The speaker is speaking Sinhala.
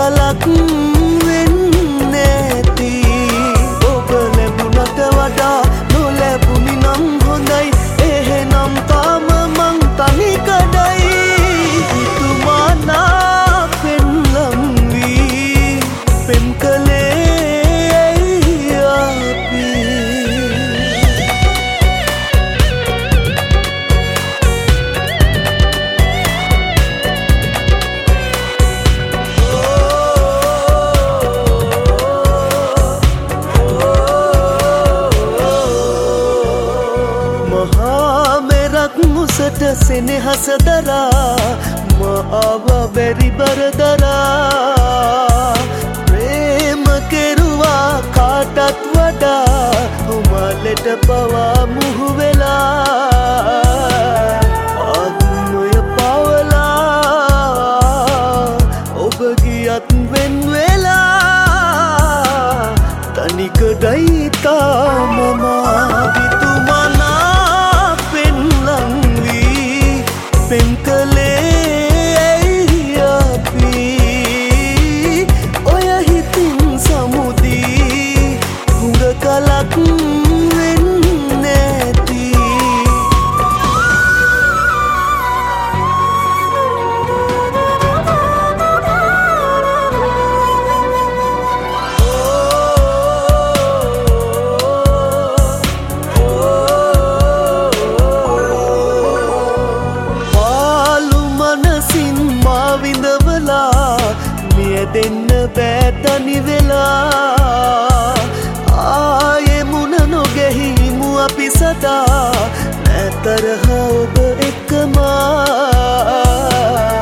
කලක් වෙන්නේ නැති ඔබ ලැබුණට වඩා නොලැබුණි නම් හොඳයි එහෙනම් තාම මං තනි කඩයි හිතුමානා පෙන්ලම් වී පෙම් කලේ අපි මුසට සෙනෙහස දරා මාව බැරි බර දරා ප්‍රේම කෙරුවා කාටත් වඩා උමලට පවා මුහු වෙලා ආත්මය පවලා ඔබ ගියත් වෙන් වෙලා තනිකඩයි තාම මා පෙම් කලේ අපි ඔය හිතින් සමුදී හුඟ කලක් වෙන්නේ නැති දෙන්න බෑ තනි වෙලා ආයේ මුණ නොගැහිමු අපි සදා නැතරහ ඔබ එක්කම